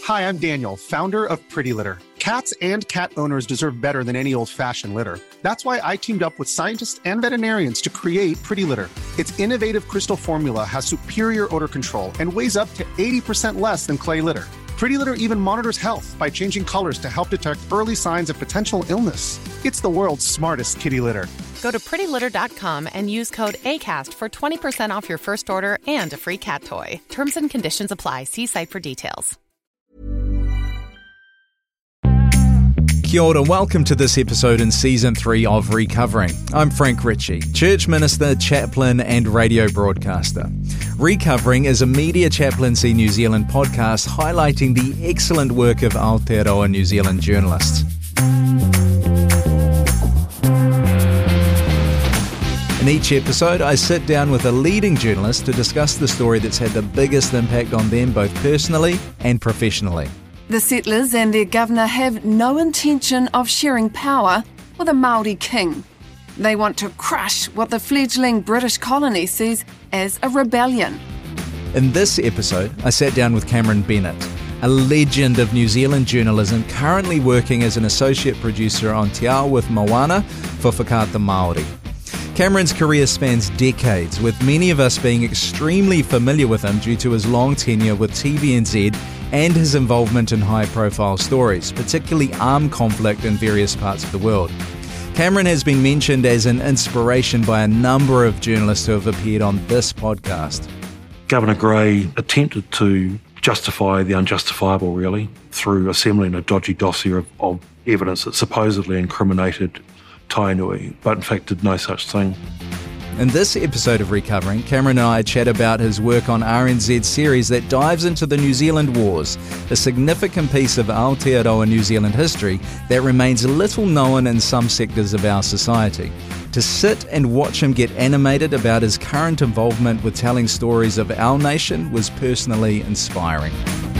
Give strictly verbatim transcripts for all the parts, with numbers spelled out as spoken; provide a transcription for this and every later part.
Hi, I'm Daniel, founder of Pretty Litter. Cats and cat owners deserve better than any old-fashioned litter. That's why I teamed up with scientists and veterinarians to create Pretty Litter. Its innovative crystal formula has superior odor control and weighs up to eighty percent less than clay litter. Pretty Litter even monitors health by changing colors to help detect early signs of potential illness. It's the world's smartest kitty litter. Go to pretty litter dot com and use code ACAST for twenty percent off your first order and a free cat toy. Terms and conditions apply. See site for details. Kia ora, welcome to this episode in Season three of Recovering. I'm Frank Ritchie, church minister, chaplain and radio broadcaster. Recovering is a media chaplaincy New Zealand podcast highlighting the excellent work of Aotearoa New Zealand journalists. In each episode, I sit down with a leading journalist to discuss the story that's had the biggest impact on them both personally and professionally. The settlers and their governor have no intention of sharing power with a Māori king. They want to crush what the fledgling British colony sees as a rebellion. In this episode, I sat down with Cameron Bennett, a legend of New Zealand journalism currently working as an associate producer on Te Ao with Moana for Whakaata Māori. Cameron's career spans decades, with many of us being extremely familiar with him due to his long tenure with T V N Z and his involvement in high-profile stories, particularly armed conflict in various parts of the world. Cameron has been mentioned as an inspiration by a number of journalists who have appeared on this podcast. Governor Gray attempted to justify the unjustifiable, really, through assembling a dodgy dossier of, of evidence that supposedly incriminated Tainui, but in fact did no such thing. In this episode of Recovering, Cameron and I chat about his work on R N Z's series that dives into the New Zealand Wars, a significant piece of Aotearoa New Zealand history that remains little known in some sectors of our society. To sit and watch him get animated about his current involvement with telling stories of our nation was personally inspiring.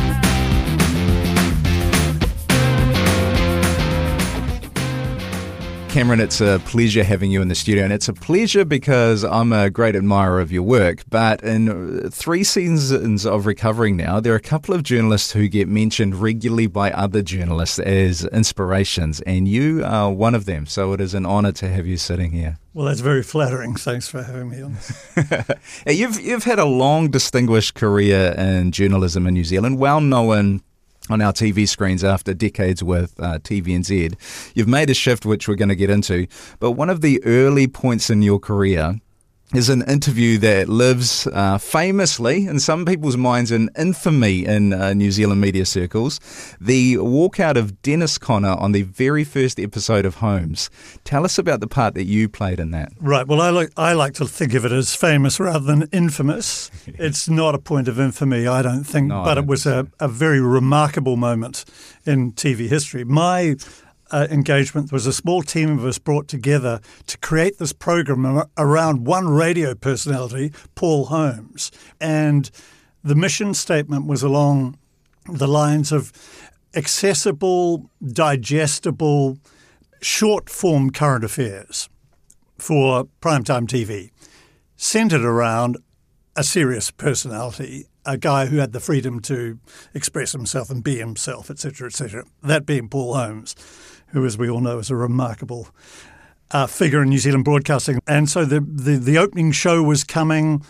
Cameron, it's a pleasure having you in the studio, and it's a pleasure because I'm a great admirer of your work, but in three seasons of Recovering now, there are a couple of journalists who get mentioned regularly by other journalists as inspirations, and you are one of them, so it is an honour to have you sitting here. Well, that's very flattering. Thanks for having me on. you've, you've had a long, distinguished career in journalism in New Zealand, well known on our T V screens after decades with uh, T V N Z. You've made a shift, which we're going to get into, but one of the early points in your career is an interview that lives uh, famously in some people's minds in infamy in uh, New Zealand media circles, the walkout of Dennis Conner on the very first episode of Holmes. Tell us about the part that you played in that. Right. Well, I like I like to think of it as famous rather than infamous. It's not a point of infamy, I don't think, no, but it was a, a very remarkable moment in T V history. My Uh, engagement was a small team of us brought together to create this program ar- around one radio personality, Paul Holmes. And the mission statement was along the lines of accessible, digestible, short-form current affairs for primetime T V, centred around a serious personality, a guy who had the freedom to express himself and be himself, et cetera, et cetera. That being Paul Holmes, who, as we all know, is a remarkable uh, figure in New Zealand broadcasting. And so the, the, the opening show was coming.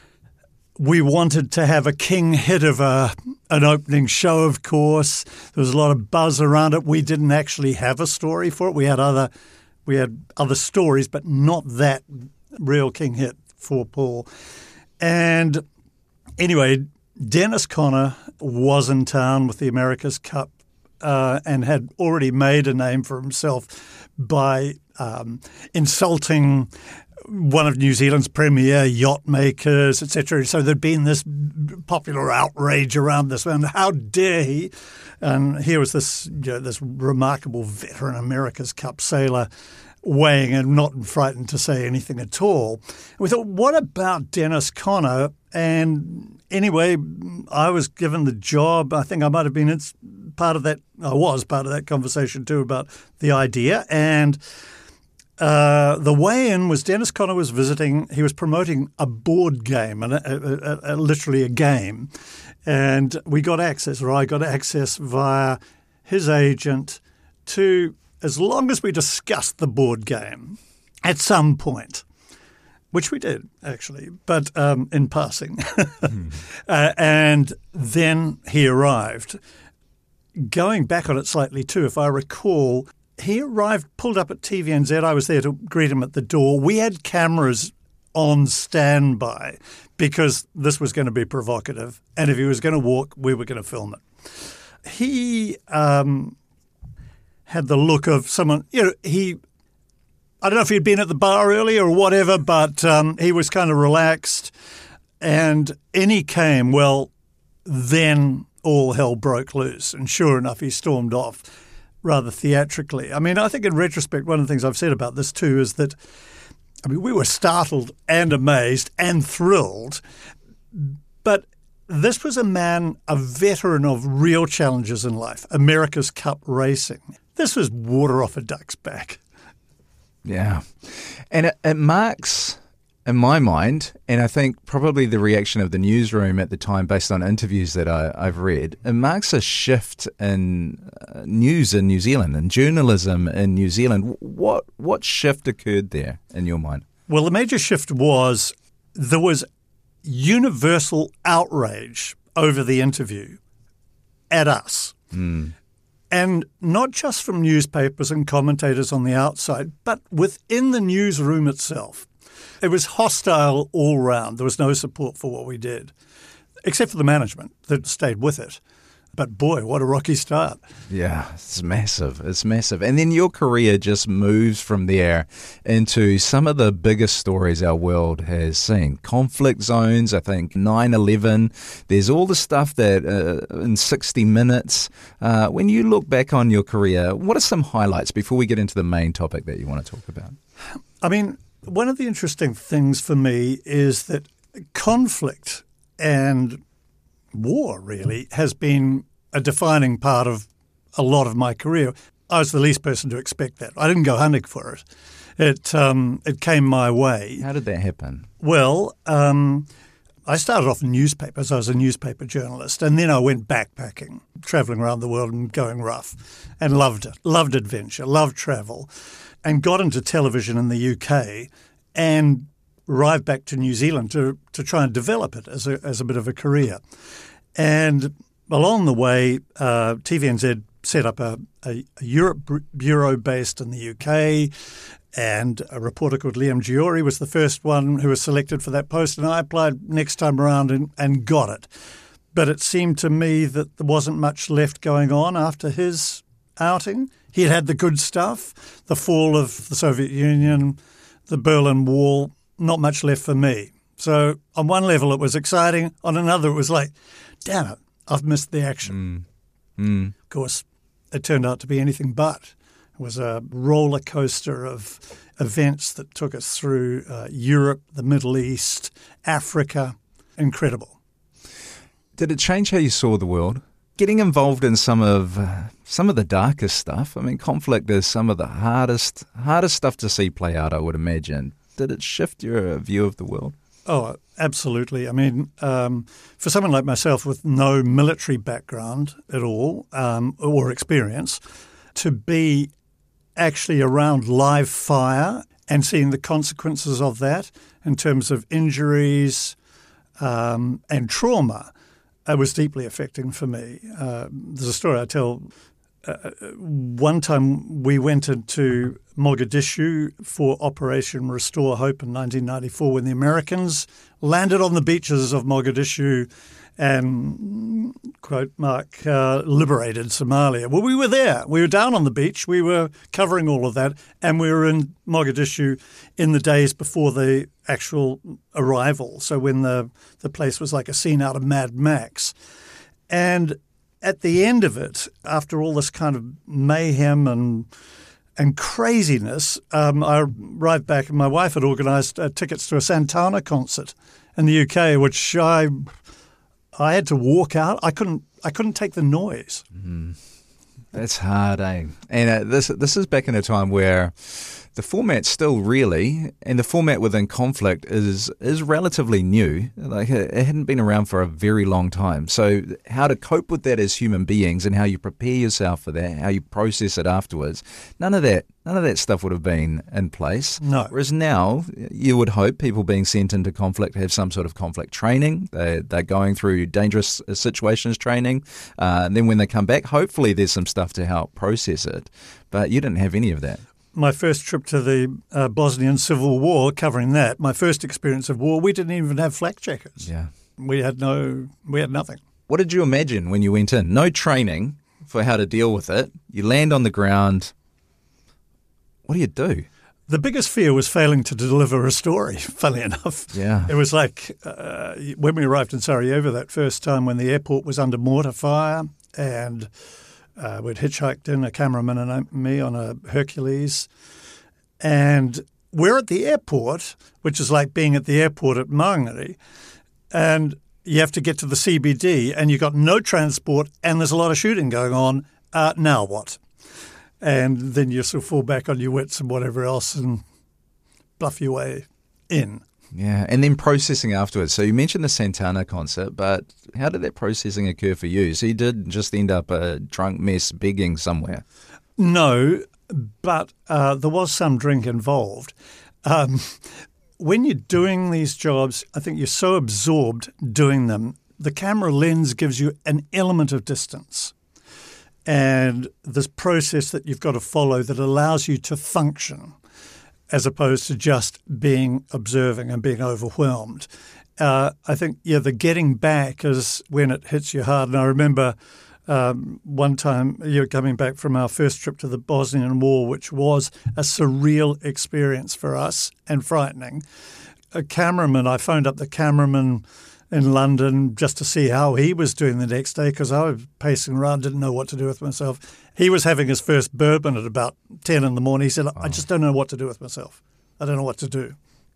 We wanted to have a king hit of a, an opening show, of course. There was a lot of buzz around it. We didn't actually have a story for it. We had other, we had other stories, but not that real king hit for Paul. And anyway, Dennis Conner was in town with the America's Cup uh, and had already made a name for himself by um, insulting one of New Zealand's premier yacht makers, et cetera. So there'd been this popular outrage around this man. How dare he? And here was this, you know, this remarkable veteran America's Cup sailor weighing and not frightened to say anything at all. And we thought, what about Dennis Conner? And anyway, I was given the job. I think I might have been part of that. I was part of that conversation too about the idea. And uh, the weigh-in was Dennis Conner was visiting. He was promoting a board game, and a, a, a, a, literally a game, And we got access, or I got access via his agent to, as long as we discussed the board game at some point, which we did actually, but um, in passing. mm. uh, and then he arrived. Going back on it slightly too, if I recall, he arrived, pulled up at T V N Z. I was there to greet him at the door. We had cameras on standby because this was going to be provocative. And if he was going to walk, we were going to film it. He um, had the look of someone, you know, he, I don't know if he'd been at the bar earlier or whatever, but um, he was kind of relaxed. And in he came. Well, then all hell broke loose. And sure enough, he stormed off rather theatrically. I mean, I think in retrospect, one of the things I've said about this too is that, I mean, we were startled and amazed and thrilled, but this was a man, a veteran of real challenges in life, America's Cup racing. This was water off a duck's back. Yeah. And it, it marks, in my mind, and I think probably the reaction of the newsroom at the time based on interviews that I, I've read, it marks a shift in uh, news in New Zealand and journalism in New Zealand. What what shift occurred there in your mind? Well, the major shift was there was universal outrage over the interview at us. Mm. And not just from newspapers and commentators on the outside, but within the newsroom itself. It was hostile all round. There was no support for what we did, except for the management that stayed with it. But boy, what a rocky start. Yeah, it's massive. It's massive. And then your career just moves from there into some of the biggest stories our world has seen. Conflict zones, I think nine eleven. There's all the stuff that uh, in sixty minutes. Uh, when you look back on your career, what are some highlights before we get into the main topic that you want to talk about? I mean, one of the interesting things for me is that conflict and war really has been a defining part of a lot of my career. I was the least person to expect that. I didn't go hunting for it. It um, it came my way. How did that happen? Well, um, I started off in newspapers. I was a newspaper journalist, and then I went backpacking, traveling around the world and going rough, and loved it. Loved adventure, loved travel, and got into television in the U K and arrived back to New Zealand to to try and develop it as a as a bit of a career. And along the way, uh, T V N Z set up a, a, a Europe bureau based in the U K, and a reporter called Liam Giori was the first one who was selected for that post, and I applied next time around and, and got it. But it seemed to me that there wasn't much left going on after his outing. He had had the good stuff, the fall of the Soviet Union, the Berlin Wall, not much left for me. So on one level it was exciting, on another it was like, damn it, I've missed the action. Mm. Mm. Of course, it turned out to be anything but. It was a roller coaster of events that took us through uh, Europe, the Middle East, Africa. Incredible. Did it change how you saw the world? Getting involved in some of uh, some of the darkest stuff. I mean, conflict is some of the hardest hardest stuff to see play out, I would imagine. Did it shift your view of the world? Oh, absolutely. I mean, um, for someone like myself with no military background at all um, or experience, to be actually around live fire and seeing the consequences of that in terms of injuries um, and trauma, it was deeply affecting for me. Uh, there's a story I tell. Uh, one time we went into Mogadishu for Operation Restore Hope in nineteen ninety-four when the Americans landed on the beaches of Mogadishu and, quote Mark, uh, liberated Somalia. Well, we were there. We were down on the beach. We were covering all of that, and we were in Mogadishu in the days before the actual arrival, so when the, the place was like a scene out of Mad Max. And at the end of it, after all this kind of mayhem and and craziness, um, I arrived back and my wife had organised uh, tickets to a Santana concert in the U K, which I I had to walk out. I couldn't I couldn't take the noise. Mm. That's hard, eh? And uh, this this is back in a time where The format still really, and the format within Conflict is is relatively new. Like it, it hadn't been around for a very long time. So how to cope with that as human beings and how you prepare yourself for that, how you process it afterwards, none of that none of that stuff would have been in place. No. Whereas now, you would hope people being sent into conflict have some sort of conflict training. They, they're going through dangerous situations training. Uh, and then when they come back, hopefully there's some stuff to help process it. But you didn't have any of that. My first trip to the uh, Bosnian Civil War, covering that, my first experience of war, we didn't even have flak jackets. Yeah. We had no, we had nothing. What did you imagine when you went in? No training for how to deal with it. You land on the ground. What do you do? The biggest fear was failing to deliver a story, funnily enough. Yeah. It was like uh, when we arrived in Sarajevo that first time when the airport was under mortar fire and uh, we'd hitchhiked in, a cameraman and me on a Hercules. And we're at the airport, which is like being at the airport at Mangere, and you have to get to the C B D and you've got no transport and there's a lot of shooting going on. Uh, now what? And then you sort of fall back on your wits and whatever else and bluff your way in. Yeah, and then processing afterwards. So you mentioned the Santana concert, but how did that processing occur for you? So you did just end up a drunk mess begging somewhere? No, but uh, there was some drink involved. Um, when you're doing these jobs, I think you're so absorbed doing them, the camera lens gives you an element of distance. And this process that you've got to follow that allows you to function as opposed to just being observing and being overwhelmed. Uh, I think, yeah, the getting back is when it hits you hard. And I remember um, one time you know, coming back from our first trip to the Bosnian War, which was a surreal experience for us and frightening. A cameraman, I phoned up the cameraman in London just to see how he was doing the next day because I was pacing around, didn't know what to do with myself. He was having his first bourbon at about ten in the morning. He said, I just don't know what to do with myself. I don't know what to do.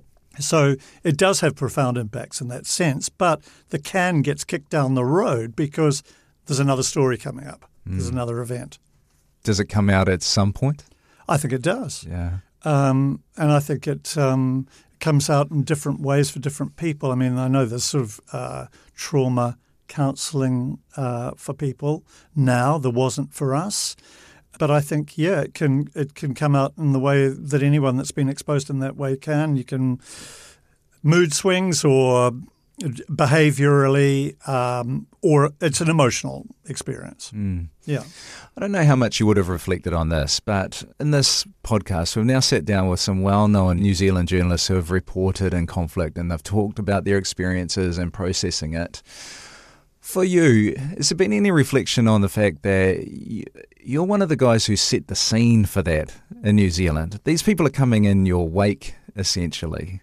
So it does have profound impacts in that sense, but the can gets kicked down the road because there's another story coming up. Mm. There's another event. Does it come out at some point? I think it does. Yeah. Um, and I think it um, comes out in different ways for different people. I mean, I know there's sort of uh, trauma counselling uh, for people now. There wasn't for us. But I think, yeah, it can it can come out in the way that anyone that's been exposed in that way can. You can mood swings or behaviourally, um, or it's an emotional experience. Mm. Yeah. I don't know how much you would have reflected on this, but in this podcast, we've now sat down with some well-known New Zealand journalists who have reported in conflict and they've talked about their experiences and processing it. For you, has there been any reflection on the fact that you're one of the guys who set the scene for that in New Zealand? These people are coming in your wake, essentially.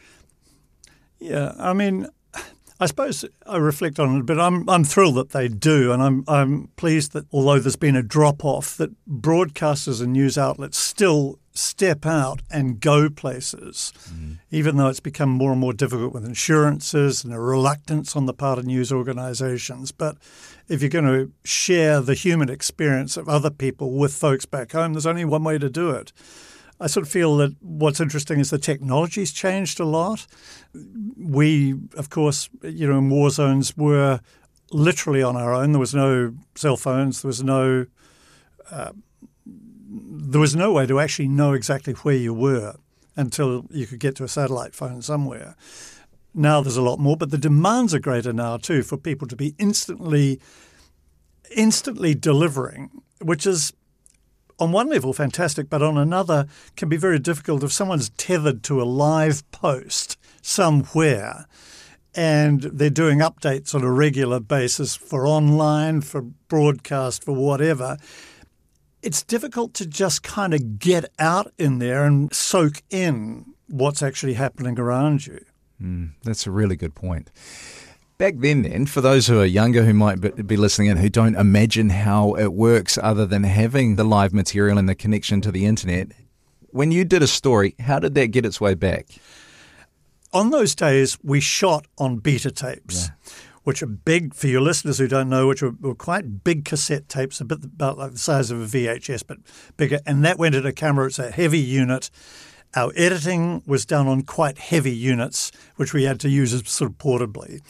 Yeah, I mean, I suppose I reflect on it, but I'm I'm thrilled that they do, and I'm I'm pleased that although there's been a drop off, that broadcasters and news outlets still step out and go places, mm. even though it's become more and more difficult with insurances and a reluctance on the part of news organisations. But if you're going to share the human experience of other people with folks back home, there's only one way to do it. I sort of feel that what's interesting is the technology's changed a lot. We, of course, you know, in war zones were literally on our own. There was no cell phones. There was no uh, there was no way to actually know exactly where you were until you could get to a satellite phone somewhere. Now there's a lot more, but the demands are greater now too for people to be instantly, instantly delivering, which is on one level fantastic, but on another can be very difficult if someone's tethered to a live post somewhere and they're doing updates on a regular basis for online, for broadcast, for whatever. It's difficult to just kind of get out in there and soak in what's actually happening around you. Mm, that's a really good point. Back then, then, for those who are younger who might be listening in who don't imagine how it works other than having the live material and the connection to the internet, when you did a story, how did that get its way back? On those days, we shot on beta tapes. Yeah. which are big, for your listeners who don't know, which were, were quite big cassette tapes, a bit about like the size of a V H S, but bigger. And that went into a camera. It's a heavy unit. Our editing was done on quite heavy units, which we had to use as sort of portably.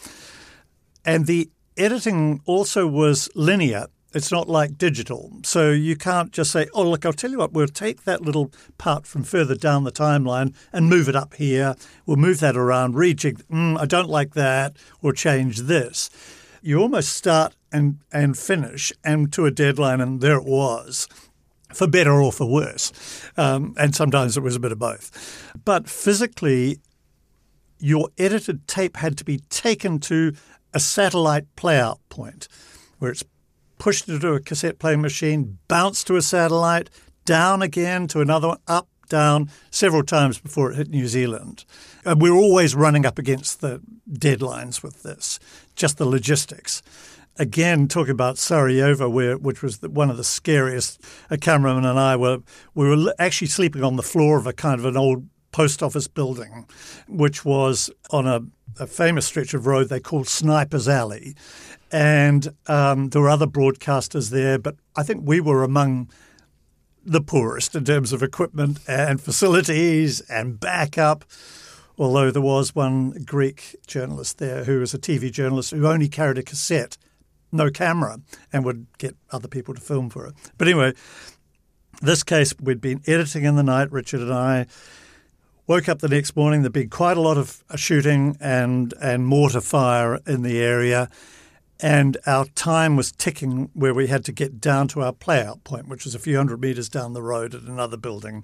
And the editing also was linear. It's not like digital. So you can't just say, oh, look, I'll tell you what, we'll take that little part from further down the timeline and move it up here. We'll move that around, rejig. Mm, I don't like that, or change this. You almost start and, and finish and to a deadline, and there it was. For better or for worse. Um, and sometimes it was a bit of both. But physically, your edited tape had to be taken to a satellite playout point where it's pushed into a cassette playing machine, bounced to a satellite, down again to another one, up, down, several times before it hit New Zealand. And we were always running up against the deadlines with this, just the logistics. Again, talking about Sarajevo, where which was the, one of the scariest. A cameraman and I were we were actually sleeping on the floor of a kind of an old post office building, which was on a, a famous stretch of road they called Sniper's Alley, and um, there were other broadcasters there, but I think we were among the poorest in terms of equipment and facilities and backup. Although there was one Greek journalist there who was a T V journalist who only carried a cassette, no camera, and would get other people to film for it. But anyway, this case, we'd been editing in the night, Richard and I. Woke up the next morning, there'd been quite a lot of shooting and, and mortar fire in the area, and our time was ticking where we had to get down to our playout point, which was a few hundred metres down the road at another building.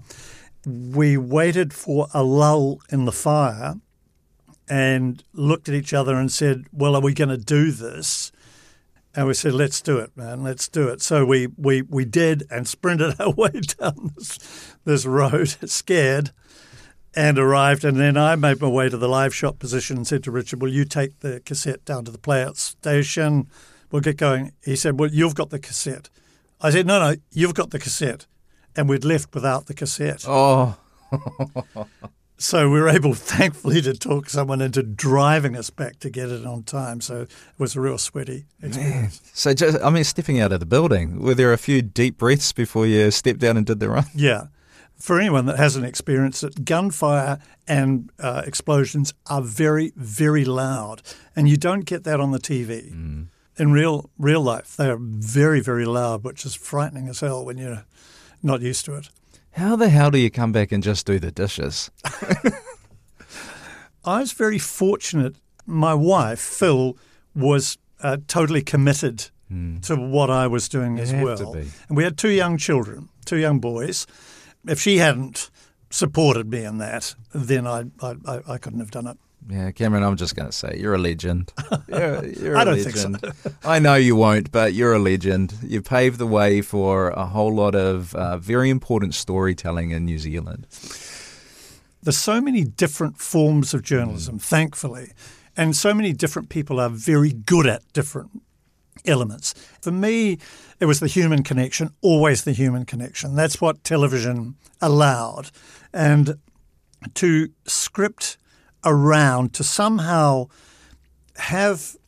We waited for a lull in the fire and looked at each other and said, well, are we going to do this? And we said, let's do it, man, let's do it. So we we, we did and sprinted our way down this, this road, scared, and arrived. And then I made my way to the live shot position and said to Richard, will you take the cassette down to the playout station? We'll get going. He said, well, you've got the cassette. I said, no, no, you've got the cassette. And we'd left without the cassette. Oh. So we were able, thankfully, to talk someone into driving us back to get it on time. So it was a real sweaty experience. Man. So, just, I mean, stepping out of the building, were there a few deep breaths before you stepped down and did the run? Yeah. For anyone that hasn't experienced it, gunfire and uh, explosions are very, very loud. And you don't get that on the T V. Mm. In real real life, they are very, very loud, which is frightening as hell when you're not used to it. How the hell do you come back and just do the dishes? I was very fortunate. My wife, Phil, was uh, totally committed mm. to what I was doing you as have well. To be. And we had two young children, two young boys. If she hadn't supported me in that, then I I, I couldn't have done it. Yeah, Cameron, I'm just going to say, you're a legend. You're, you're I a don't legend. think so. I know you won't, but you're a legend. You paved the way for a whole lot of uh, very important storytelling in New Zealand. There's so many different forms of journalism, mm. thankfully, and so many different people are very good at different elements. For me, it was the human connection, always the human connection. That's what television allowed. And to script around, to somehow have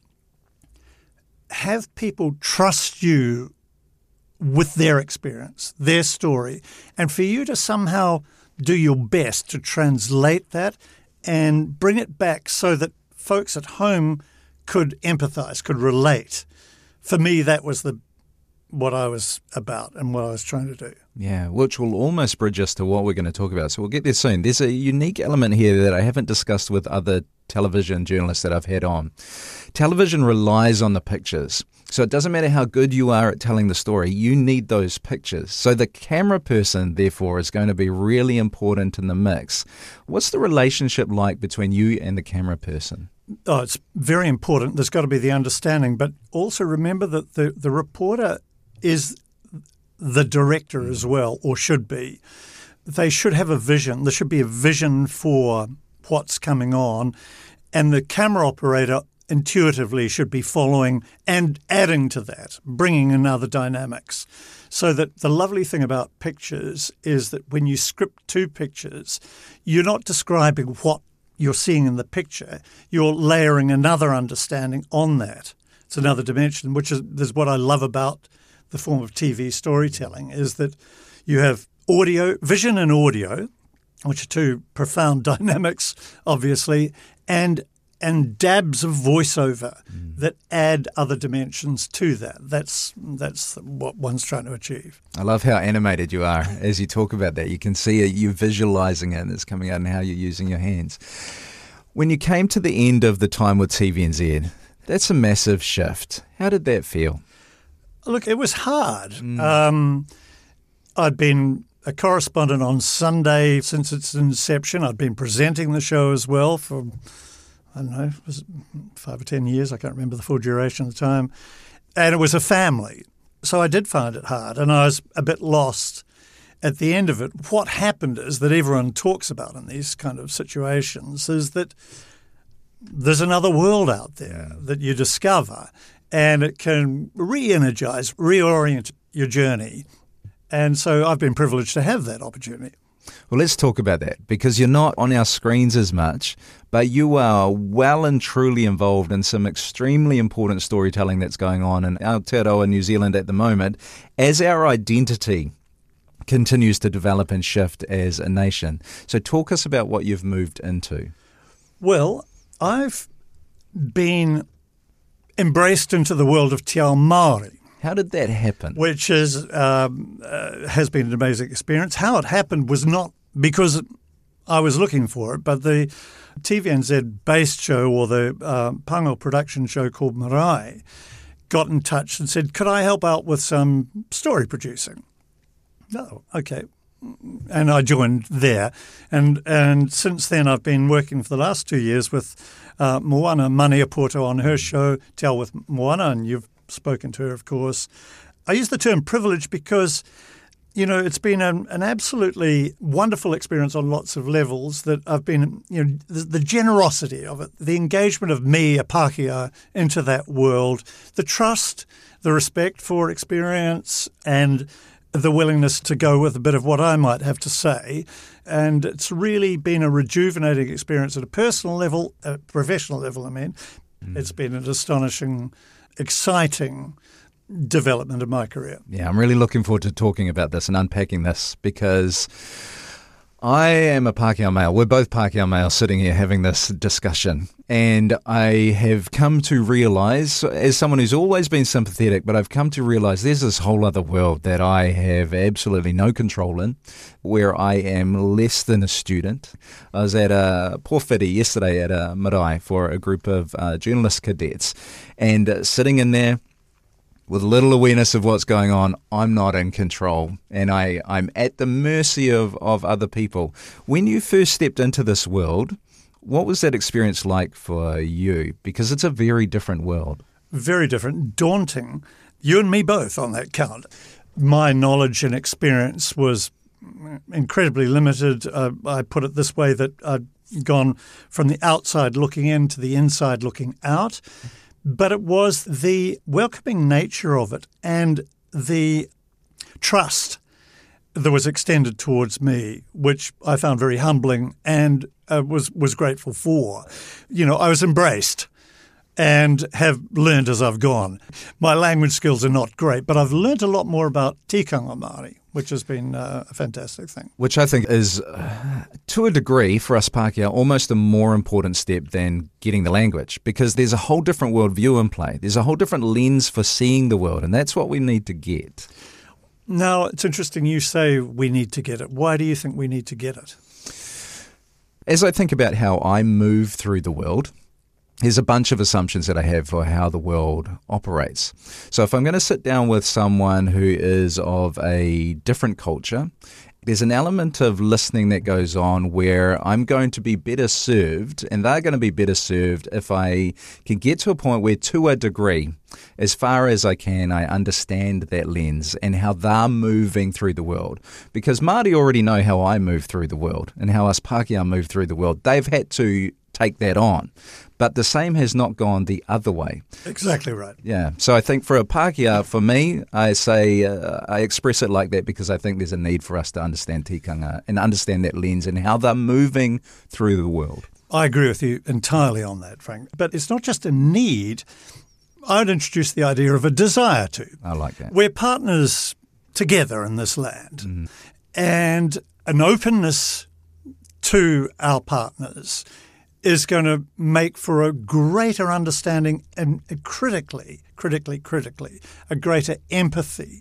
have people trust you with their experience, their story, and for you to somehow do your best to translate that and bring it back so that folks at home could empathize, could relate. For me, that was the what I was about and what I was trying to do. Yeah, which will almost bridge us to what we're going to talk about. So we'll get there soon. There's a unique element here that I haven't discussed with other television journalists that I've had on. Television relies on the pictures. So it doesn't matter how good you are at telling the story, you need those pictures. So the camera person, therefore, is going to be really important in the mix. What's the relationship like between you and the camera person? Oh, it's very important. There's got to be the understanding. But also remember that the, the reporter is the director as well, or should be. They should have a vision. There should be a vision for what's coming on. And the camera operator intuitively should be following and adding to that, bringing in other dynamics. So that the lovely thing about pictures is that when you script two pictures, you're not describing what you're seeing in the picture, you're layering another understanding on that. It's another dimension, which is, is what I love about the form of T V storytelling, is that you have audio, vision and audio, which are two profound dynamics, obviously, and and dabs of voiceover mm. that add other dimensions to that. That's that's what one's trying to achieve. I love how animated you are as you talk about that. You can see it, you visualising it, and it's coming out and how you're using your hands. When you came to the end of the time with T V N Z, that's a massive shift. How did that feel? Look, it was hard. Mm. Um, I'd been a correspondent on Sunday since its inception. I'd been presenting the show as well for, I don't know, was it five or ten years? I can't remember the full duration of the time. And it was a family. So I did find it hard, and I was a bit lost at the end of it. What happened is that everyone talks about in these kind of situations is that there's another world out there that you discover, and it can re-energize, reorient your journey. And so I've been privileged to have that opportunity. Well, let's talk about that, because you're not on our screens as much, but you are well and truly involved in some extremely important storytelling that's going on in Aotearoa, New Zealand at the moment, as our identity continues to develop and shift as a nation. So talk us about what you've moved into. Well, I've been embraced into the world of Te Ao Māori. How did that happen? Which is um, uh, has been an amazing experience. How it happened was not because I was looking for it, but the T V N Z-based show, or the uh, Pango production show called Marae, got in touch and said, could I help out with some story producing? Oh, okay. And I joined there. And and since then I've been working for the last two years with uh, Moana Maniapoto on her show, Te Ao with Moana, and you've spoken to her, of course. I use the term privilege because, you know, it's been an, an absolutely wonderful experience on lots of levels that I've been, you know, the, the generosity of it, the engagement of me, a Pākehā, into that world, the trust, the respect for experience, and the willingness to go with a bit of what I might have to say. And it's really been a rejuvenating experience at a personal level, a professional level, I mean. Mm. It's been an astonishing, exciting development of my career. Yeah, I'm really looking forward to talking about this and unpacking this, because I am a Pākehā male. We're both Pākehā males sitting here having this discussion. And I have come to realise, as someone who's always been sympathetic, but I've come to realise there's this whole other world that I have absolutely no control in, where I am less than a student. I was at a Pōwhiri yesterday at a marae for a group of uh, journalist cadets, and uh, sitting in there, with little awareness of what's going on, I'm not in control, and I, I'm at the mercy of, of other people. When you first stepped into this world, what was that experience like for you? Because it's a very different world. Very different, daunting. You and me both on that count. My knowledge and experience was incredibly limited. Uh, I put it this way, that I'd gone from the outside looking in to the inside looking out. But it was the welcoming nature of it and the trust that was extended towards me, which I found very humbling and uh, was was grateful for. You know, I was embraced and have learned as I've gone. My language skills are not great, but I've learned a lot more about tikanga Māori, which has been uh, a fantastic thing. Which I think is, uh, to a degree, for us Pākehā, almost a more important step than getting the language, because there's a whole different worldview in play. There's a whole different lens for seeing the world, and that's what we need to get. Now, it's interesting you say we need to get it. Why do you think we need to get it? As I think about how I move through the world, there's a bunch of assumptions that I have for how the world operates. So if I'm going to sit down with someone who is of a different culture, there's an element of listening that goes on where I'm going to be better served, and they're going to be better served if I can get to a point where, to a degree, as far as I can, I understand that lens and how they're moving through the world. Because Māori already know how I move through the world and how us Pākehā move through the world. They've had to take that on. But the same has not gone the other way. Exactly right. Yeah. So I think for a Pākehā, for me, I say uh, I express it like that because I think there's a need for us to understand tikanga and understand that lens and how they're moving through the world. I agree with you entirely on that, Frank. But it's not just a need. I would introduce the idea of a desire to. I like that. We're partners together in this land. Mm. And an openness to our partners is going to make for a greater understanding and critically, critically, critically, a greater empathy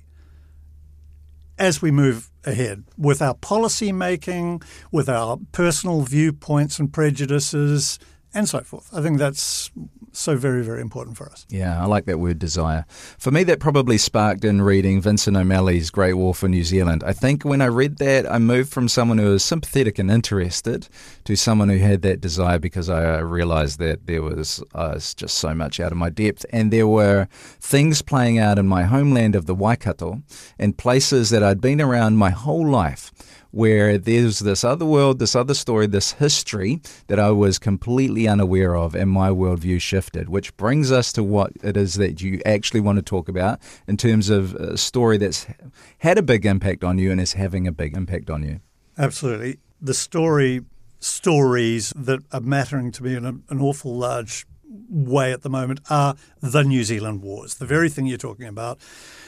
as we move ahead with our policy making, with our personal viewpoints and prejudices, and so forth. I think that's so very, very important for us. Yeah, I like that word desire. For me, that probably sparked in reading Vincent O'Malley's Great War for New Zealand. I think when I read that, I moved from someone who was sympathetic and interested to someone who had that desire, because I realised that there was uh, just so much out of my depth. And there were things playing out in my homeland of the Waikato and places that I'd been around my whole life, where there's this other world, this other story, this history that I was completely unaware of, and my worldview shifted, which brings us to what it is that you actually want to talk about in terms of a story that's had a big impact on you and is having a big impact on you. Absolutely. The story, stories that are mattering to me in a, an awful large way at the moment are the New Zealand Wars, the very thing you're talking about.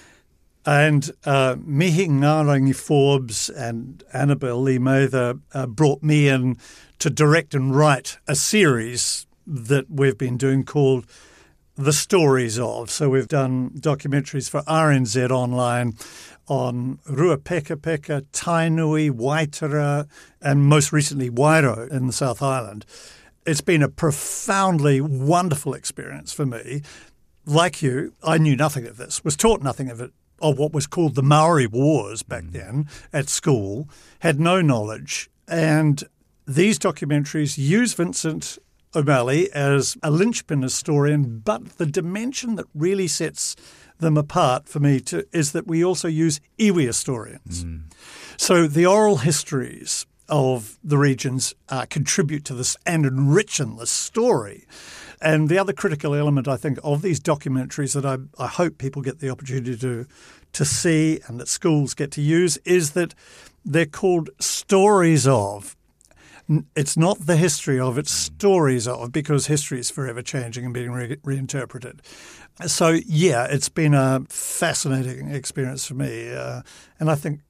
And uh, Mihi Ngārangi Forbes and Annabelle Lee Mather uh, brought me in to direct and write a series that we've been doing called The Stories Of. So we've done documentaries for R N Z Online on Ruapekapeka, Tainui, Waitara, and most recently Wairau in the South Island. It's been a profoundly wonderful experience for me. Like you, I knew nothing of this, was taught nothing of it, of what was called the Maori Wars back then at school, had no knowledge. And these documentaries use Vincent O'Malley as a linchpin historian, but the dimension that really sets them apart for me to, is that we also use iwi historians. Mm. So the oral histories of the regions uh, contribute to this and enrichen the story. And the other critical element, I think, of these documentaries that I, I hope people get the opportunity to to see and that schools get to use is that they're called stories of. It's not the history of, it's stories of, because history is forever changing and being re- reinterpreted. So, yeah, it's been a fascinating experience for me, uh, and I think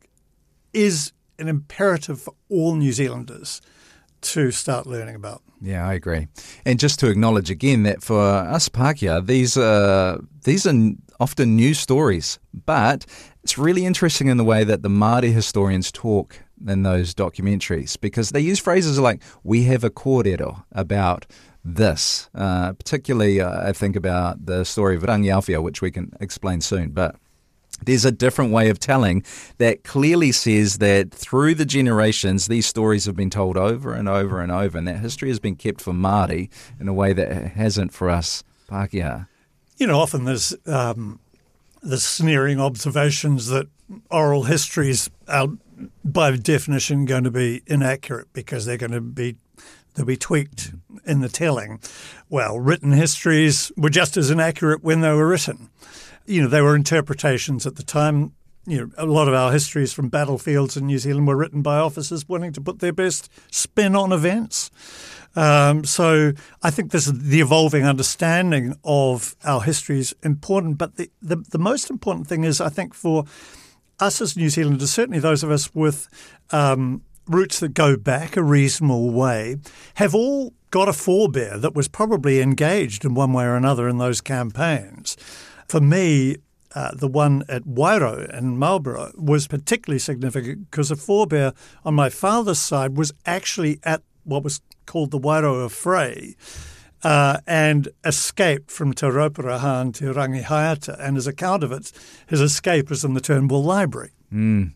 is an imperative for all New Zealanders to start learning about. Yeah, I agree. And just to acknowledge again that for us Pākehā, these are, these are often new stories, but it's really interesting in the way that the Māori historians talk in those documentaries, because they use phrases like, we have a kōrero about this, uh, particularly uh, I think about the story of Rangiawhia, which we can explain soon, but there's a different way of telling that clearly says that through the generations, these stories have been told over and over and over, and that history has been kept for Māori in a way that it hasn't for us Pākehā. You know, often there's um, the sneering observations that oral histories are by definition going to be inaccurate because they're going to be they'll be tweaked in the telling. Well, written histories were just as inaccurate when they were written. You know, they were interpretations at the time. You know, a lot of our histories from battlefields in New Zealand were written by officers wanting to put their best spin on events. Um, so I think this is the evolving understanding of our history is important. But the, the, the most important thing is, I think, for us as New Zealanders, certainly those of us with um, roots that go back a reasonable way, have all got a forebear that was probably engaged in one way or another in those campaigns. For me, uh, the one at Wairau in Marlborough was particularly significant because a forebear on my father's side was actually at what was called the Wairau Affray uh, and escaped from Te Rauparaha to Rangihaiata. And his account of it, his escape was in the Turnbull Library. Mm.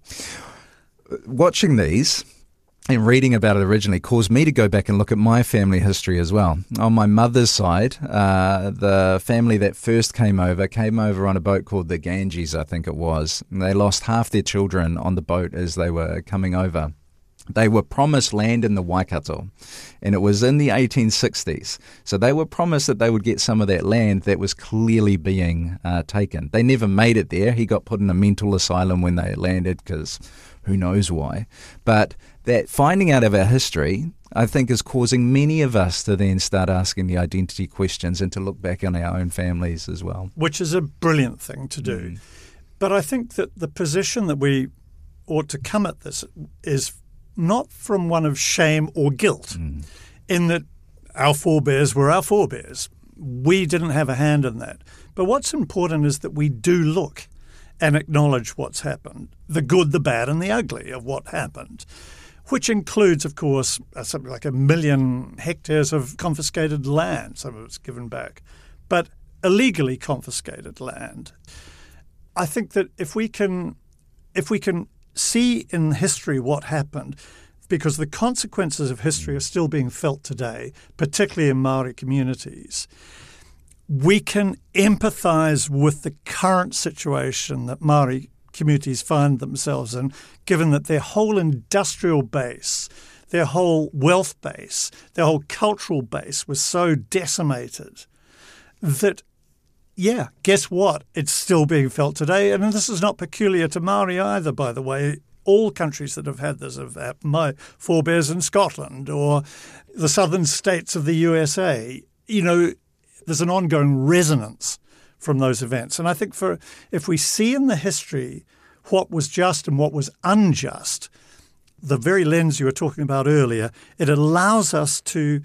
Watching these and reading about it originally caused me to go back and look at my family history as well. On my mother's side, uh, the family that first came over came over on a boat called the Ganges, I think it was. And they lost half their children on the boat as they were coming over. They were promised land in the Waikato, and it was in the eighteen sixties. So they were promised that they would get some of that land that was clearly being uh, taken. They never made it there. He got put in a mental asylum when they landed because who knows why. But that finding out of our history I think is causing many of us to then start asking the identity questions and to look back on our own families as well. Which is a brilliant thing to do. Mm. But I think that the position that we ought to come at this is not from one of shame or guilt, mm. in that our forebears were our forebears. We didn't have a hand in that. But what's important is that we do look and acknowledge what's happened, the good, the bad, and the ugly of what happened, which includes, of course, something like a million hectares of confiscated land. Some of it's given back, but illegally confiscated land. I think that if we can, if we can see in history what happened, because the consequences of history are still being felt today, particularly in Māori communities, we can empathise with the current situation that Māori communities find themselves in, given that their whole industrial base, their whole wealth base, their whole cultural base was so decimated that, yeah, guess what? It's still being felt today. And this is not peculiar to Māori either, by the way. All countries that have had this have had my forebears in Scotland or the southern states of the U S A. You know, there's an ongoing resonance from those events. And I think for if we see in the history what was just and what was unjust, the very lens you were talking about earlier, it allows us to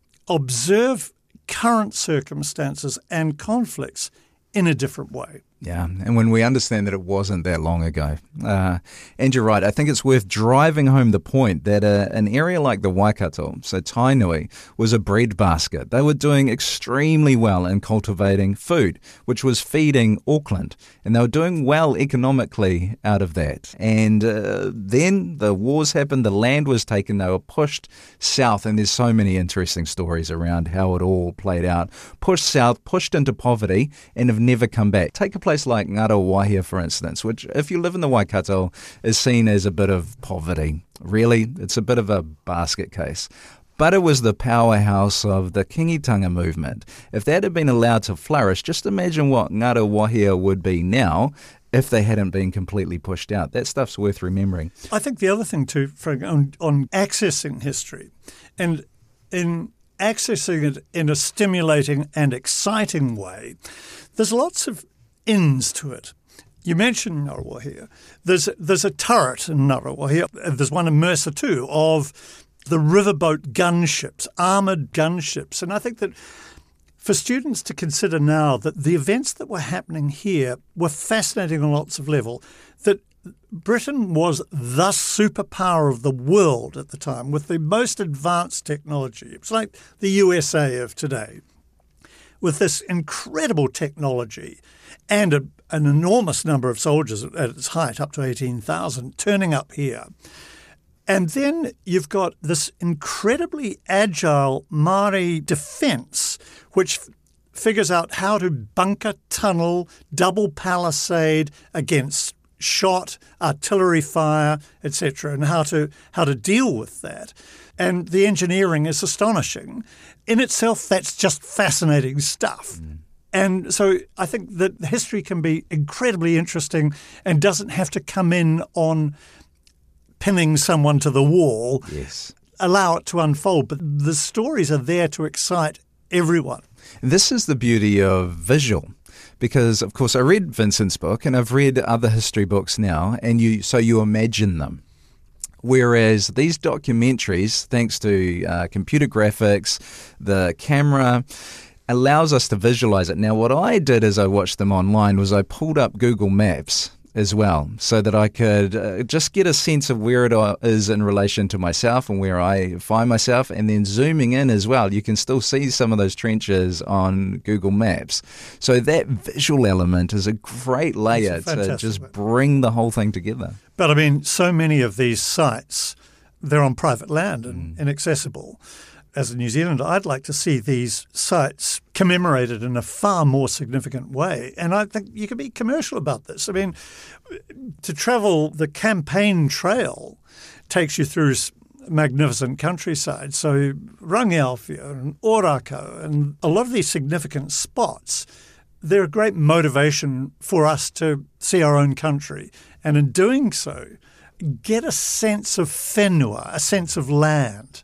observe current circumstances and conflicts in a different way. Yeah, and when we understand that it wasn't that long ago. Uh, and you're right, I think it's worth driving home the point that uh, an area like the Waikato, so Tainui, was a breadbasket. They were doing extremely well in cultivating food, which was feeding Auckland, and they were doing well economically out of that. And uh, then the wars happened, the land was taken, they were pushed south, and there's so many interesting stories around how it all played out. Pushed south, pushed into poverty, and have never come back. Take a place like Ngāra Wāhia, for instance, which, if you live in the Waikato, is seen as a bit of poverty. Really, it's a bit of a basket case. But it was the powerhouse of the Kingitanga movement. If that had been allowed to flourish, just imagine what Ngāra Wāhia would be now if they hadn't been completely pushed out. That stuff's worth remembering. I think the other thing too, Frank, on, on accessing history and in accessing it in a stimulating and exciting way, there's lots of ins to it. You mentioned Ngāra Wāhia. There's there's a turret in Ngāra Wāhia. There's one in Mercer too of the riverboat gunships, armoured gunships. And I think that for students to consider now that the events that were happening here were fascinating on lots of level, that Britain was the superpower of the world at the time with the most advanced technology. It was like the U S A of today with this incredible technology and a, an enormous number of soldiers at its height, up to eighteen thousand, turning up here. And then you've got this incredibly agile Māori defence, which f- figures out how to bunker, tunnel, double palisade against shot, artillery fire, et cetera, and how to how to deal with that. And the engineering is astonishing. In itself, that's just fascinating stuff. Mm. And so I think that history can be incredibly interesting and doesn't have to come in on pinning someone to the wall. Yes. Allow it to unfold. But the stories are there to excite everyone. This is the beauty of visual. Because, of course, I read Vincent's book and I've read other history books now, and you so you imagine them. Whereas these documentaries, thanks to uh, computer graphics, the camera, allows us to visualize it. Now, what I did as I watched them online was I pulled up Google Maps as well so that I could uh, just get a sense of where it is in relation to myself and where I find myself. And then zooming in as well, you can still see some of those trenches on Google Maps. So that visual element is a great layer to just bring the whole thing together. But I mean, so many of these sites, they're on private land and mm. inaccessible. As a New Zealander, I'd like to see these sites commemorated in a far more significant way. And I think you can be commercial about this. I mean, to travel the campaign trail takes you through magnificent countryside. So Rangiaowhia and Orako and a lot of these significant spots, they're a great motivation for us to see our own country. And in doing so, get a sense of whenua, a sense of land.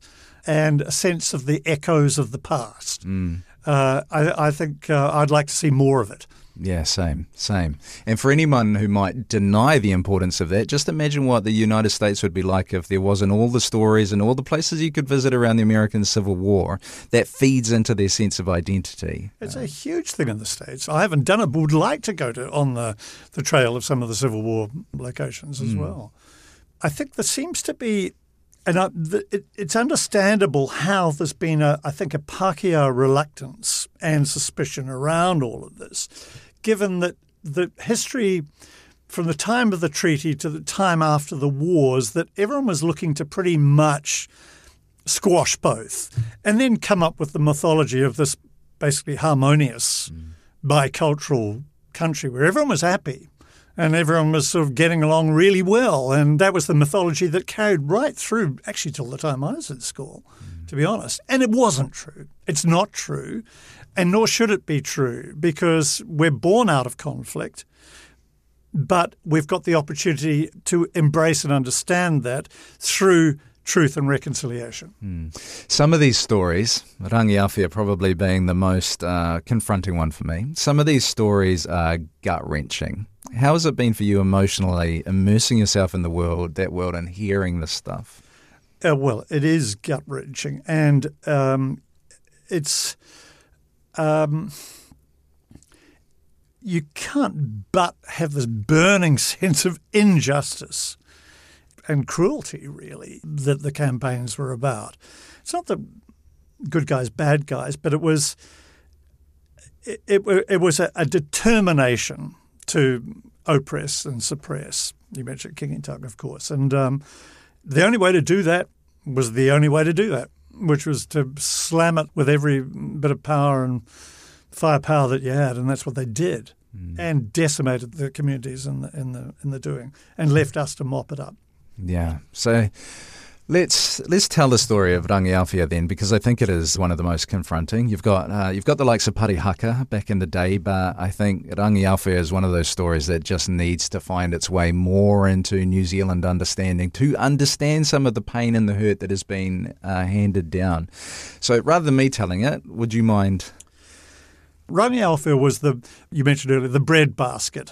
and a sense of the echoes of the past. Mm. Uh, I, I think uh, I'd like to see more of it. Yeah, same, same. And for anyone who might deny the importance of that, just imagine what the United States would be like if there wasn't all the stories and all the places you could visit around the American Civil War that feeds into their sense of identity. It's a huge thing in the States. I haven't done it, but would like to go to on the, the trail of some of the Civil War locations as mm. well. I think there seems to be, and I, the, it, it's understandable how there's been, a, I think, a Pākehā reluctance and suspicion around all of this, given that the history from the time of the treaty to the time after the wars, that everyone was looking to pretty much squash both and then come up with the mythology of this basically harmonious mm. bicultural country where everyone was happy and everyone was sort of getting along really well. And that was the mythology that carried right through actually till the time I was at school, mm. to be honest. And it wasn't true. It's not true. And nor should it be true, because we're born out of conflict, but we've got the opportunity to embrace and understand that through truth and reconciliation. Mm. Some of these stories, Rangiawhia probably being the most uh, confronting one for me, some of these stories are gut-wrenching. How has it been for you emotionally, immersing yourself in the world, that world, and hearing this stuff? Uh, well, it is gut-wrenching, and um, it's... Um, you can't but have this burning sense of injustice and cruelty, really, that the campaigns were about. It's not the good guys, bad guys, but it was it, it, it was a, a determination to oppress and suppress. You mentioned King Tug, of course, and um, the only way to do that was the only way to do that, which was to slam it with every bit of power and firepower that you had, and that's what they did, mm. and decimated the communities in the, in the in the doing, and left us to mop it up. Yeah. So let's let's tell the story of Rangiawhia then, because I think it is one of the most confronting. You've got uh, you've got the likes of Parihaka back in the day, but I think Rangiawhia is one of those stories that just needs to find its way more into New Zealand understanding, to understand some of the pain and the hurt that has been uh, handed down. So rather than me telling it, would you mind? Rangiawhia was the, you mentioned earlier, the breadbasket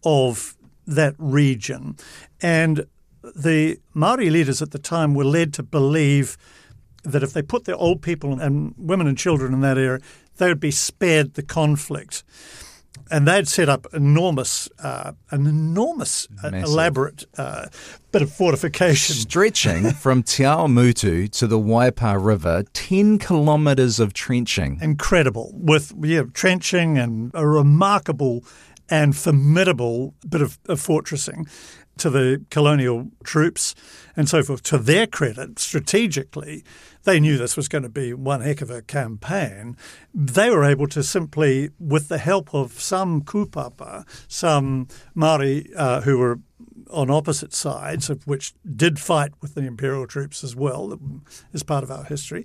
of that region, and the Māori leaders at the time were led to believe that if they put their old people and women and children in that area, they would be spared the conflict. And they'd set up enormous, uh, an enormous, uh, elaborate uh, bit of fortification. Stretching from Te Awamutu to the Waipa River, ten kilometres of trenching. Incredible, with yeah, trenching and a remarkable and formidable bit of, of fortressing to the colonial troops and so forth. To their credit, strategically, they knew this was going to be one heck of a campaign. They were able to simply, with the help of some kupapa, some Māori uh, who were on opposite sides, of which did fight with the imperial troops as well, as part of our history,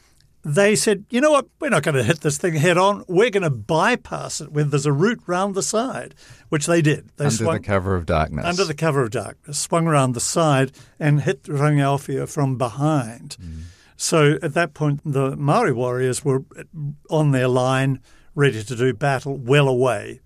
they said, you know what, we're not going to hit this thing head on. We're going to bypass it when there's a route round the side, which they did. They under swung, the cover of darkness. Under the cover of darkness, swung around the side and hit Rangiawhia from behind. Mm. So at that point, the Māori warriors were on their line, ready to do battle, well away.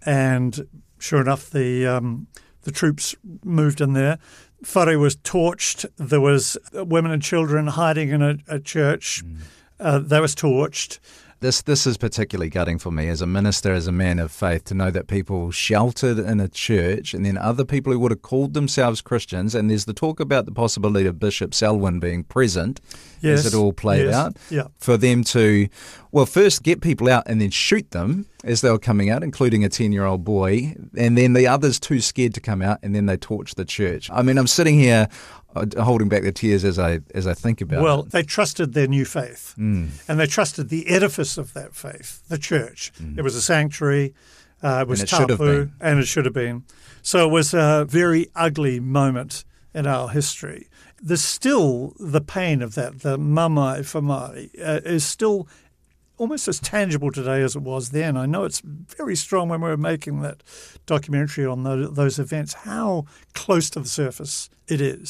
And sure enough, the um, the troops moved in there. Whare was torched. There was women and children hiding in a, a church. Mm. Uh, they was torched. This this is particularly gutting for me as a minister, as a man of faith, to know that people sheltered in a church and then other people who would have called themselves Christians, and there's the talk about the possibility of Bishop Selwyn being present yes, as it all played yes, out, yeah. for them to, well, first get people out and then shoot them as they were coming out, including a ten-year-old boy, and then the others too scared to come out, and then they torched the church. I mean, I'm sitting here holding back the tears as I as I think about well, it. Well, they trusted their new faith, mm. and they trusted the edifice of that faith, the church. Mm. It was a sanctuary, uh, it was and it tapu, and it should have been. So it was a very ugly moment in our history. There's still the pain of that. The mamae for Māori uh, is still almost as tangible today as it was then. I know it's very strong when we were making that documentary on those, those events, how close to the surface it is.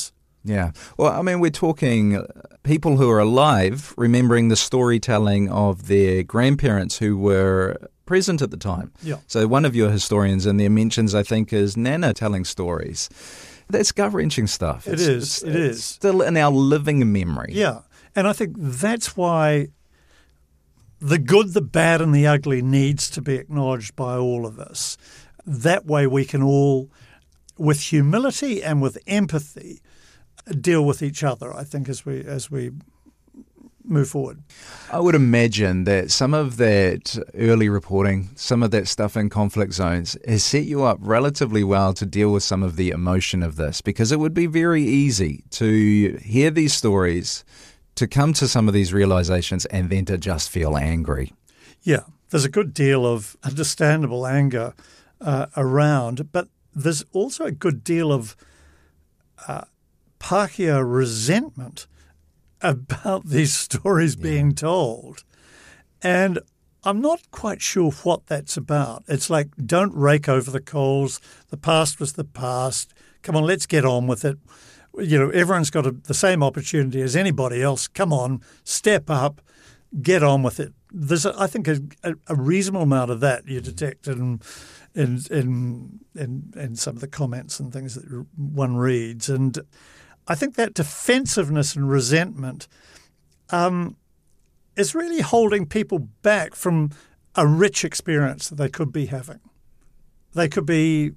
Yeah. Well, I mean, we're talking people who are alive remembering the storytelling of their grandparents who were present at the time. Yeah. So one of your historians in there mentions, I think, is Nana telling stories. That's gut-wrenching stuff. It It's- is, it's- it it's is. still in our living memory. Yeah. And I think that's why the good, the bad and the ugly needs to be acknowledged by all of us. That way we can all, with humility and with empathy, deal with each other, I think, as we as we move forward. I would imagine that some of that early reporting, some of that stuff in conflict zones has set you up relatively well to deal with some of the emotion of this, because it would be very easy to hear these stories, to come to some of these realizations and then to just feel angry. Yeah, there's a good deal of understandable anger uh, around, but there's also a good deal of uh, Pākehā resentment about these stories yeah. being told. And I'm not quite sure what that's about. It's like, don't rake over the coals. The past was the past. Come on, let's get on with it. You know, everyone's got a, the same opportunity as anybody else. Come on, step up, get on with it. There's, a, I think, a, a reasonable amount of that you detect in in, in in in some of the comments and things that one reads. And I think that defensiveness and resentment um, is really holding people back from a rich experience that they could be having. They could be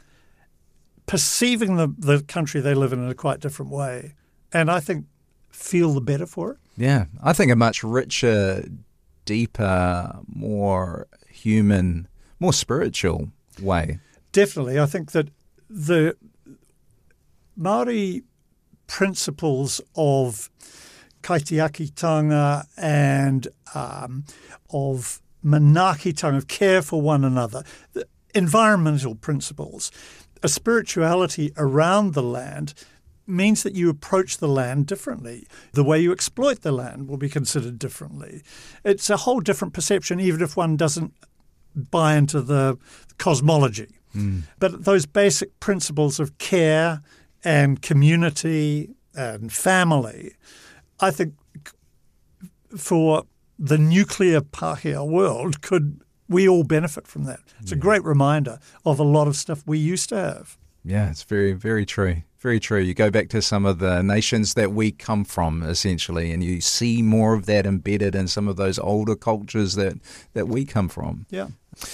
perceiving the, the country they live in in a quite different way, and I think feel the better for it. Yeah, I think a much richer, deeper, more human, more spiritual way. Definitely. I think that the Māori principles of kaitiakitanga and um, of manaakitanga, of care for one another, the environmental principles, a spirituality around the land means that you approach the land differently. The way you exploit the land will be considered differently. It's a whole different perception, even if one doesn't buy into the cosmology. Mm. But those basic principles of care and community and family, I think for the nuclear Pākehā world, could we all benefit from that. It's yeah. a great reminder of a lot of stuff we used to have. Yeah, it's very, very true. Very true. You go back to some of the nations that we come from, essentially, and you see more of that embedded in some of those older cultures that, that we come from. Yeah.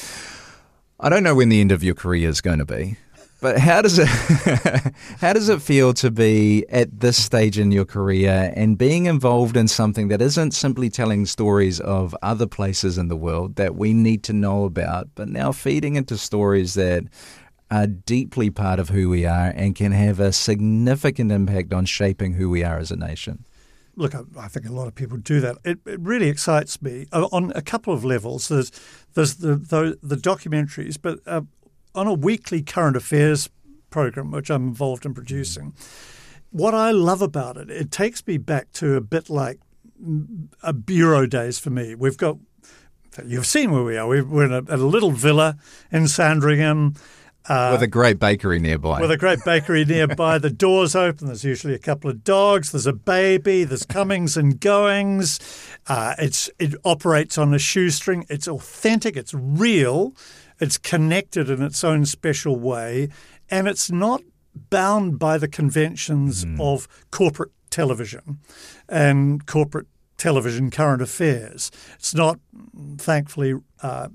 I don't know when the end of your career is going to be, but how does it how does it feel to be at this stage in your career and being involved in something that isn't simply telling stories of other places in the world that we need to know about, but now feeding into stories that are deeply part of who we are and can have a significant impact on shaping who we are as a nation? Look, I, I think a lot of people do that. It, it really excites me on a couple of levels. There's there's the the, the documentaries, but uh, on a weekly current affairs program, which I'm involved in producing, what I love about it, it takes me back to a bit like a bureau days for me. We've got, you've seen where we are. We're in a, a little villa in Sandringham. Uh, with a great bakery nearby. With a great bakery nearby. The door's open. There's usually a couple of dogs. There's a baby. There's comings and goings. Uh, it's It operates on a shoestring. It's authentic. It's real. It's connected in its own special way. And it's not bound by the conventions mm. of corporate television and corporate television current affairs. It's not, thankfully, uh,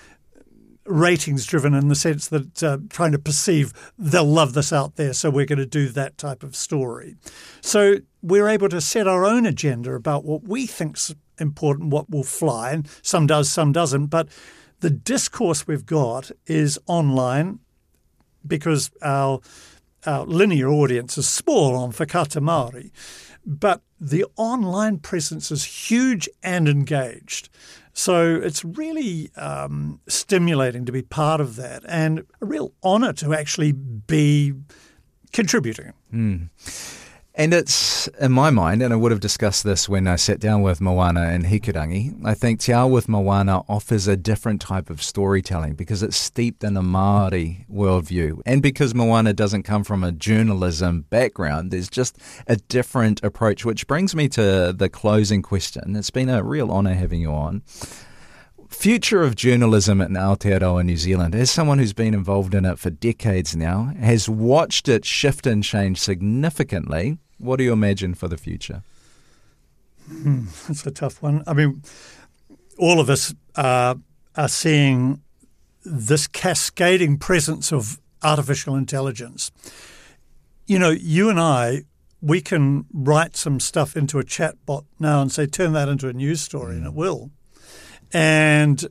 ratings driven in the sense that uh, trying to perceive they'll love this out there, so we're going to do that type of story. So we're able to set our own agenda about what we think's important, what will fly, and some does, some doesn't. But the discourse we've got is online because our our linear audience is small on Whakaata Māori, but the online presence is huge and engaged. So it's really um, stimulating to be part of that and a real honour to actually be contributing. Mm. And it's, in my mind, and I would have discussed this when I sat down with Moana and Hikurangi, I think Te Ao with Moana offers a different type of storytelling because it's steeped in a Māori worldview. And because Moana doesn't come from a journalism background, there's just a different approach, which brings me to the closing question. It's been a real honour having you on. Future of journalism in Aotearoa, New Zealand, as someone who's been involved in it for decades now, has watched it shift and change significantly. What do you imagine for the future? Hmm, that's a tough one. I mean, all of us uh, are seeing this cascading presence of artificial intelligence. You know, you and I, we can write some stuff into a chatbot now and say, turn that into a news story, mm. and it will. And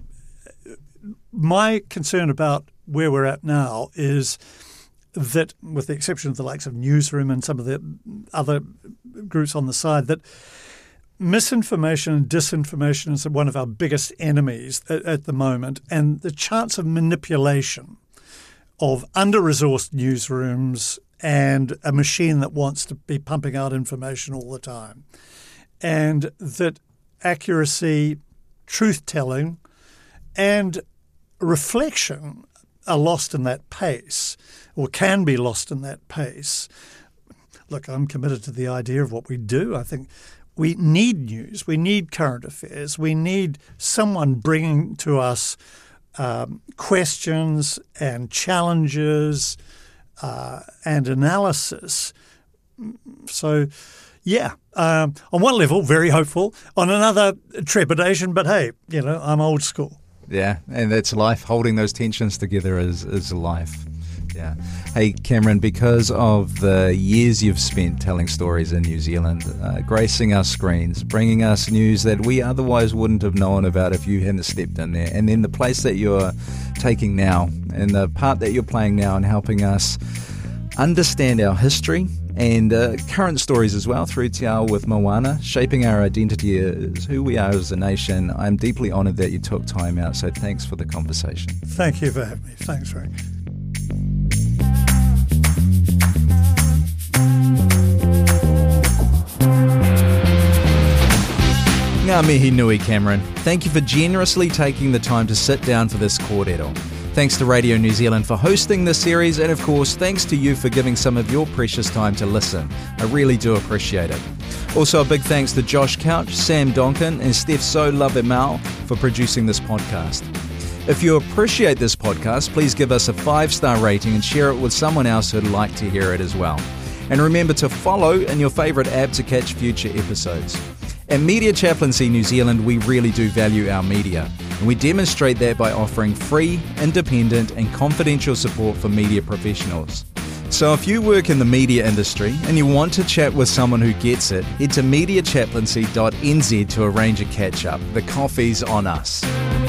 my concern about where we're at now is that, with the exception of the likes of Newsroom and some of the other groups on the side, that misinformation and disinformation is one of our biggest enemies at, at the moment, and the chance of manipulation of under-resourced newsrooms and a machine that wants to be pumping out information all the time, and that accuracy, truth-telling and reflection are lost in that pace, or can be lost in that pace. Look, I'm committed to the idea of what we do. I think we need news. We need current affairs. We need someone bringing to us um, questions and challenges uh, and analysis. So, yeah, um, on one level, very hopeful. On another, trepidation. But hey, you know, I'm old school. Yeah, and that's life. Holding those tensions together is, is life. Yeah. Hey, Cameron, because of the years you've spent telling stories in New Zealand, uh, gracing our screens, bringing us news that we otherwise wouldn't have known about if you hadn't stepped in there, and then the place that you're taking now and the part that you're playing now in helping us understand our history and uh, current stories as well through Te Ao with Moana, shaping our identity as who we are as a nation. I'm deeply honoured that you took time out, so thanks for the conversation. Thank you for having me. Thanks, Rick. Ngā mihi nui, Cameron. Thank you for generously taking the time to sit down for this kōrero. Thanks to Radio New Zealand for hosting this series, and of course, thanks to you for giving some of your precious time to listen. I really do appreciate it. Also, a big thanks to Josh Couch, Sam Donkin, and Steph So Lavemau for producing this podcast. If you appreciate this podcast, please give us a five-star rating and share it with someone else who'd like to hear it as well. And remember to follow in your favourite app to catch future episodes. At Media Chaplaincy New Zealand, we really do value our media, and we demonstrate that by offering free, independent and confidential support for media professionals. So if you work in the media industry and you want to chat with someone who gets it, head to media chaplaincy dot n z to arrange a catch-up. The coffee's on us.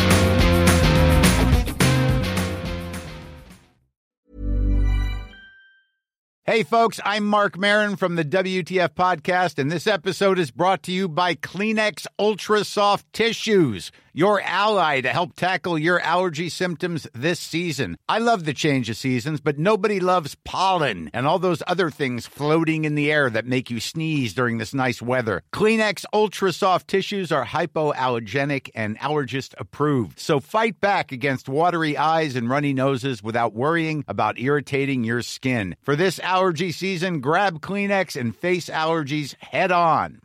Hey folks, I'm Mark Maron from the W T F Podcast, and this episode is brought to you by Kleenex Ultra Soft Tissues, your ally to help tackle your allergy symptoms this season. I love the change of seasons, but nobody loves pollen and all those other things floating in the air that make you sneeze during this nice weather. Kleenex Ultra Soft Tissues are hypoallergenic and allergist approved, so fight back against watery eyes and runny noses without worrying about irritating your skin. For this allergy season, grab Kleenex and face allergies head on.